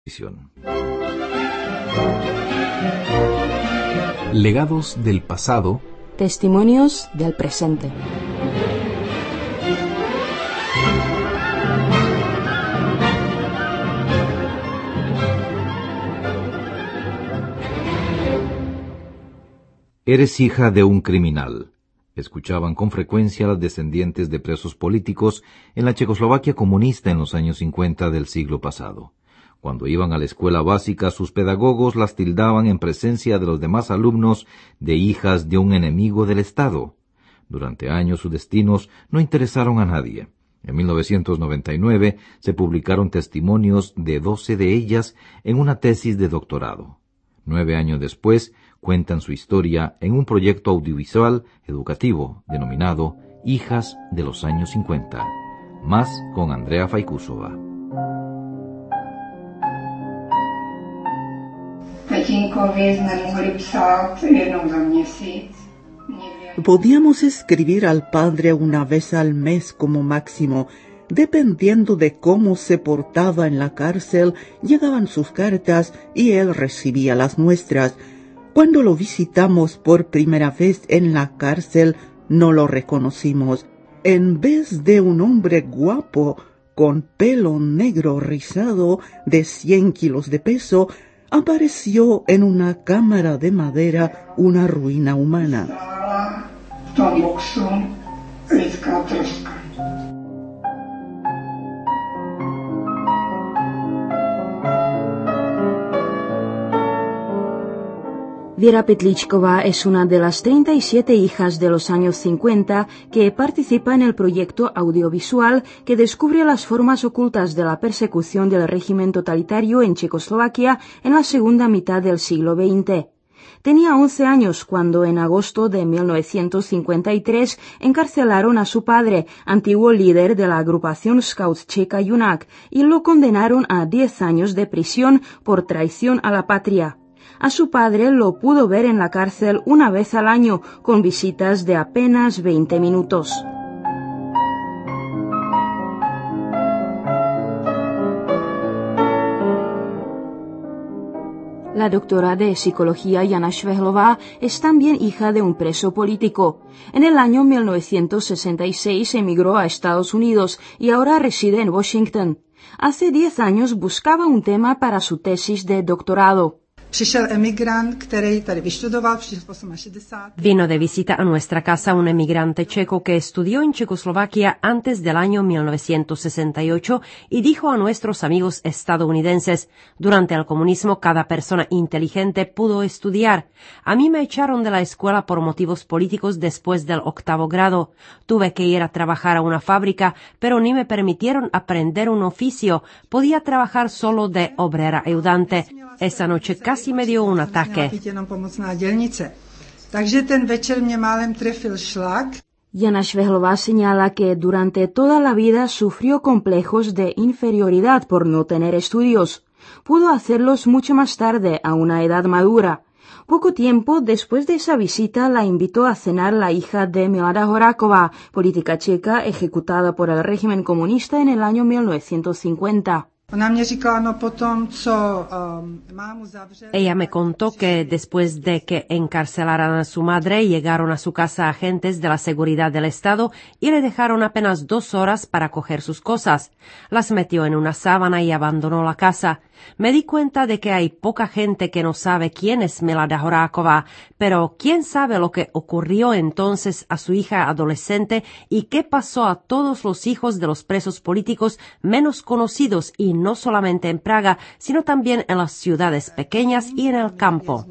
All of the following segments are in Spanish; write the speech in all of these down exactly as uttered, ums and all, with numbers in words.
Legados del pasado, testimonios del presente. Eres hija de un criminal, escuchaban con frecuencia las descendientes de presos políticos en la Checoslovaquia comunista en los años cincuenta del siglo pasado. Cuando iban a la escuela básica, sus pedagogos las tildaban en presencia de los demás alumnos de hijas de un enemigo del Estado. Durante años sus destinos no interesaron a nadie. En mil novecientos noventa y nueve se publicaron testimonios de doce de ellas en una tesis de doctorado. Nueve años después, cuentan su historia en un proyecto audiovisual educativo denominado Hijas de los años cincuenta. Más con Andrea Fajkusová. Podíamos escribir al padre una vez al mes como máximo. Dependiendo de cómo se portaba en la cárcel, llegaban sus cartas y él recibía las nuestras. Cuando lo visitamos por primera vez en la cárcel, no lo reconocimos. En vez de un hombre guapo, con pelo negro rizado de cien kilos de peso, apareció en una cámara de madera una ruina humana. Věra Petličková es una de las treinta y siete hijas de los años cincuenta que participa en el proyecto audiovisual que descubre las formas ocultas de la persecución del régimen totalitario en Checoslovaquia en la segunda mitad del siglo veinte. Tenía once años cuando en agosto de mil novecientos cincuenta y tres encarcelaron a su padre, antiguo líder de la agrupación Scouts checa Junak, y lo condenaron a diez años de prisión por traición a la patria. A su padre lo pudo ver en la cárcel una vez al año, con visitas de apenas veinte minutos. La doctora de psicología Jana Švehlová es también hija de un preso político. En el año mil novecientos sesenta y seis emigró a Estados Unidos y ahora reside en Washington. Hace diez años buscaba un tema para su tesis de doctorado. Vino de visita a nuestra casa un emigrante checo que estudió en Checoslovaquia antes del año mil novecientos sesenta y ocho y dijo a nuestros amigos estadounidenses: durante el comunismo cada persona inteligente pudo estudiar. A mí me echaron de la escuela por motivos políticos después del octavo grado. Tuve que ir a trabajar a una fábrica, pero ni me permitieron aprender un oficio. Podía trabajar solo de obrera ayudante. Esa noche casi me dio un ataque. Jana Švehlová señala que durante toda la vida sufrió complejos de inferioridad por no tener estudios. Pudo hacerlos mucho más tarde, a una edad madura. Poco tiempo después de esa visita la invitó a cenar la hija de Milada Horáková, política checa ejecutada por el régimen comunista en el año mil novecientos cincuenta. Ella me contó que después de que encarcelaran a su madre, llegaron a su casa agentes de la seguridad del Estado y le dejaron apenas dos horas para coger sus cosas. Las metió en una sábana y abandonó la casa. Me di cuenta de que hay poca gente que no sabe quién es Milada Horáková, pero ¿quién sabe lo que ocurrió entonces a su hija adolescente y qué pasó a todos los hijos de los presos políticos menos conocidos, y no solamente en Praga, sino también en las ciudades pequeñas y en el campo?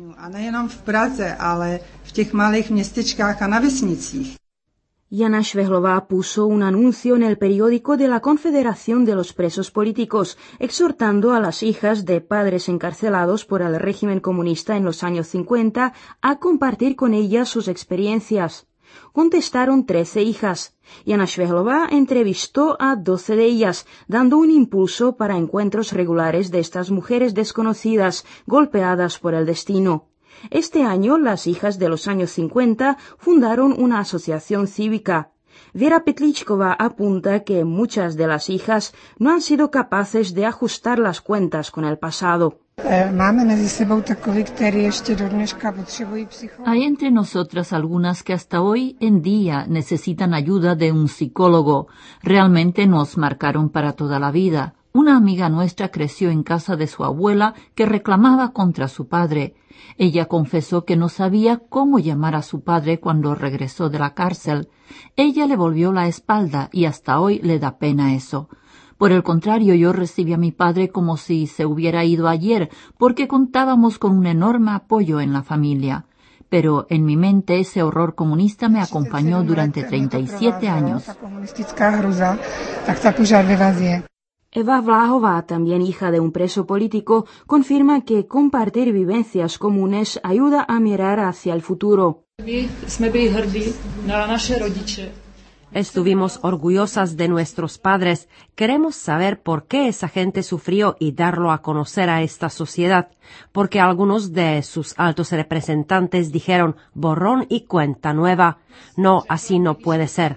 Jana Švehlová puso un anuncio en el periódico de la Confederación de los Presos Políticos, exhortando a las hijas de padres encarcelados por el régimen comunista en los años cincuenta a compartir con ellas sus experiencias. Contestaron trece hijas. Jana Švehlová entrevistó a doce de ellas, dando un impulso para encuentros regulares de estas mujeres desconocidas, golpeadas por el destino. Este año, las hijas de los años cincuenta fundaron una asociación cívica. Vera Petličková apunta que muchas de las hijas no han sido capaces de ajustar las cuentas con el pasado. Hay entre nosotras algunas que hasta hoy en día necesitan ayuda de un psicólogo. Realmente nos marcaron para toda la vida. Una amiga nuestra creció en casa de su abuela que reclamaba contra su padre. Ella confesó que no sabía cómo llamar a su padre cuando regresó de la cárcel. Ella le volvió la espalda y hasta hoy le da pena eso. Por el contrario, yo recibí a mi padre como si se hubiera ido ayer, porque contábamos con un enorme apoyo en la familia. Pero en mi mente ese horror comunista me acompañó durante treinta y siete años. Eva Vlahová, también hija de un preso político, confirma que compartir vivencias comunes ayuda a mirar hacia el futuro. Estuvimos orgullosas de nuestros padres. Queremos saber por qué esa gente sufrió y darlo a conocer a esta sociedad, porque algunos de sus altos representantes dijeron borrón y cuenta nueva. No, así no puede ser.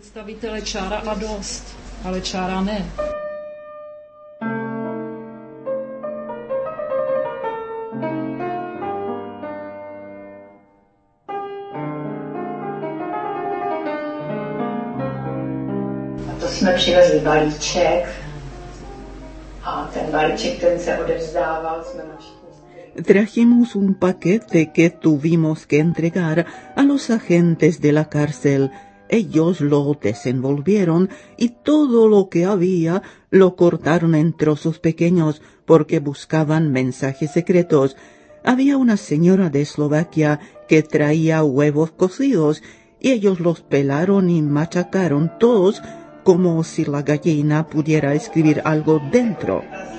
Jsme přivezli balíček a ten balíček, ten se odevzdával, jsme na všichni. Trajimos un paquete que tuvimos que entregar a los agentes de la cárcel. Ellos lo desenvolvieron y todo lo que había lo cortaron en trozos pequeños porque buscaban mensajes secretos. Había una señora de Eslovaquia que traía huevos cocidos y ellos los pelaron y machacaron todos como si la gallina pudiera escribir algo dentro.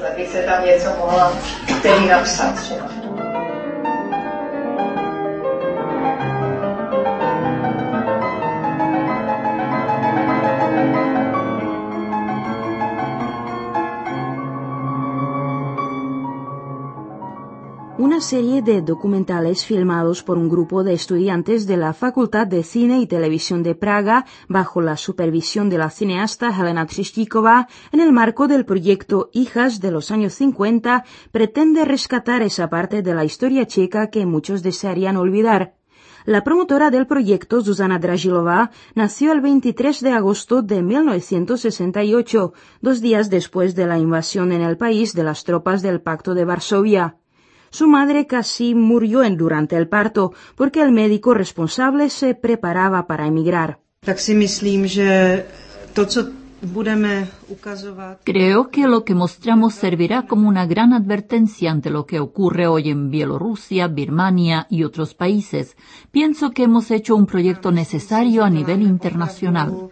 Una serie de documentales filmados por un grupo de estudiantes de la Facultad de Cine y Televisión de Praga, bajo la supervisión de la cineasta Helena Třeštíková, en el marco del proyecto Hijas de los años cincuenta, pretende rescatar esa parte de la historia checa que muchos desearían olvidar. La promotora del proyecto, Zuzana Dražilová, nació el veintitrés de agosto de mil novecientos sesenta y ocho, dos días después de la invasión en el país de las tropas del Pacto de Varsovia. Su madre casi murió en durante el parto porque el médico responsable se preparaba para emigrar. Creo que lo que mostramos servirá como una gran advertencia ante lo que ocurre hoy en Bielorrusia, Birmania y otros países. Pienso que hemos hecho un proyecto necesario a nivel internacional.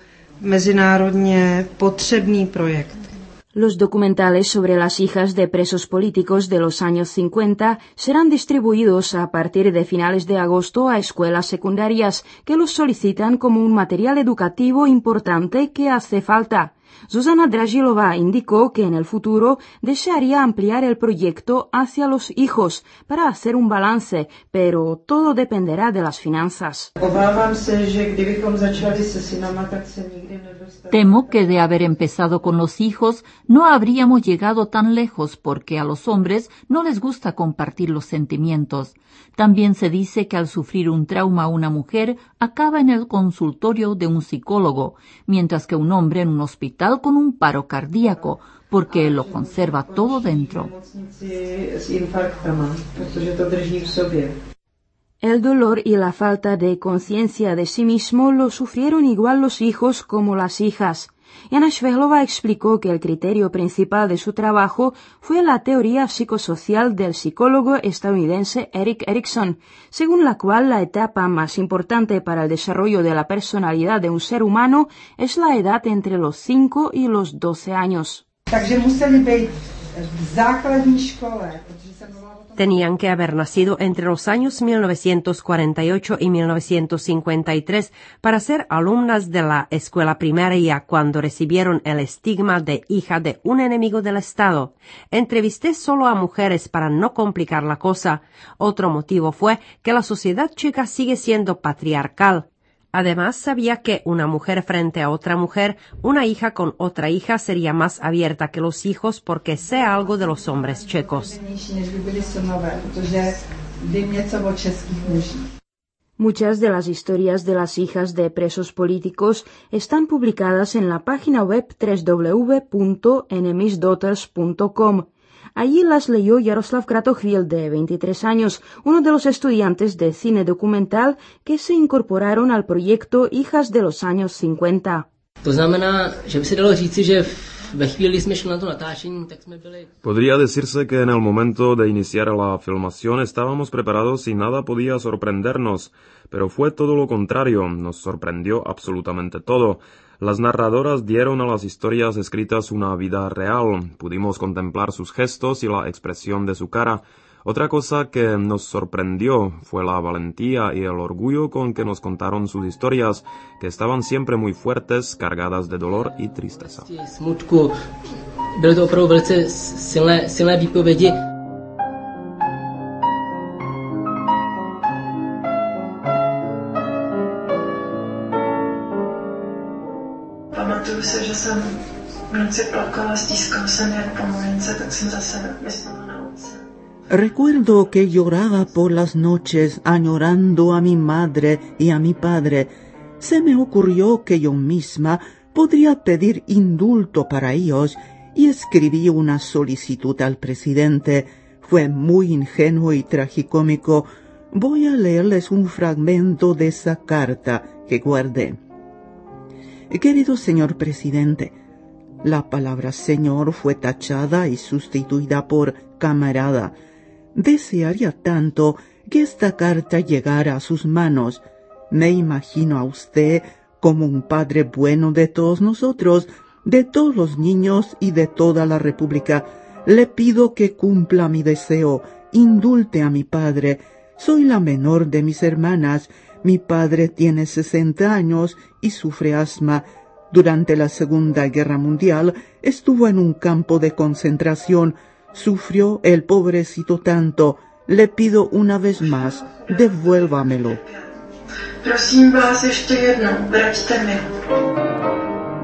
Los documentales sobre las hijas de presos políticos de los años cincuenta serán distribuidos a partir de finales de agosto a escuelas secundarias que los solicitan como un material educativo importante que hace falta. Zuzana Dražilová indicó que en el futuro desearía ampliar el proyecto hacia los hijos para hacer un balance, pero todo dependerá de las finanzas. Temo que de haber empezado con los hijos no habríamos llegado tan lejos porque a los hombres no les gusta compartir los sentimientos. También se dice que al sufrir un trauma una mujer acaba en el consultorio de un psicólogo, mientras que un hombre en un hospital con un paro cardíaco, porque lo conserva todo dentro. El dolor y la falta de conciencia de sí mismo lo sufrieron igual los hijos como las hijas. Jana Švehlová explicó que el criterio principal de su trabajo fue la teoría psicosocial del psicólogo estadounidense Erik Erikson, según la cual la etapa más importante para el desarrollo de la personalidad de un ser humano es la edad entre los cinco y los doce años. Tenían que haber nacido entre los años mil novecientos cuarenta y ocho y mil novecientos cincuenta y tres para ser alumnas de la escuela primaria cuando recibieron el estigma de hija de un enemigo del Estado. Entrevisté solo a mujeres para no complicar la cosa. Otro motivo fue que la sociedad checa sigue siendo patriarcal. Además, sabía que una mujer frente a otra mujer, una hija con otra hija, sería más abierta que los hijos porque sé algo de los hombres checos. Muchas de las historias de las hijas de presos políticos están publicadas en la página web doble u doble u doble u punto enemies daughters punto com. Allí las leyó Jaroslav Kratochvíl, de veintitrés años, uno de los estudiantes de cine documental que se incorporaron al proyecto Hijas de los años cincuenta. Podría decirse que en el momento de iniciar la filmación estábamos preparados y nada podía sorprendernos, pero fue todo lo contrario, nos sorprendió absolutamente todo. Las narradoras dieron a las historias escritas una vida real, pudimos contemplar sus gestos y la expresión de su cara. Otra cosa que nos sorprendió fue la valentía y el orgullo con que nos contaron sus historias, que estaban siempre muy fuertes, cargadas de dolor y tristeza. Pamatuju se, že jsem v noci plakala, stískala jsem jak po malince, tak jsem zase myslela na otce. Recuerdo que lloraba por las noches añorando a mi madre y a mi padre. Se me ocurrió que yo misma podría pedir indulto para ellos y escribí una solicitud al presidente. Fue muy ingenuo y tragicómico. Voy a leerles un fragmento de esa carta que guardé. Querido señor presidente, la palabra señor fue tachada y sustituida por camarada. Desearía tanto que esta carta llegara a sus manos. Me imagino a usted como un padre bueno de todos nosotros, de todos los niños y de toda la República. Le pido que cumpla mi deseo, indulte a mi padre. Soy la menor de mis hermanas. Mi padre tiene sesenta años y sufre asma. Durante la Segunda Guerra Mundial estuvo en un campo de concentración. Sufrió el pobrecito tanto. Le pido una vez más, devuélvamelo. Prosím vás ještě jednou, vraťte mi.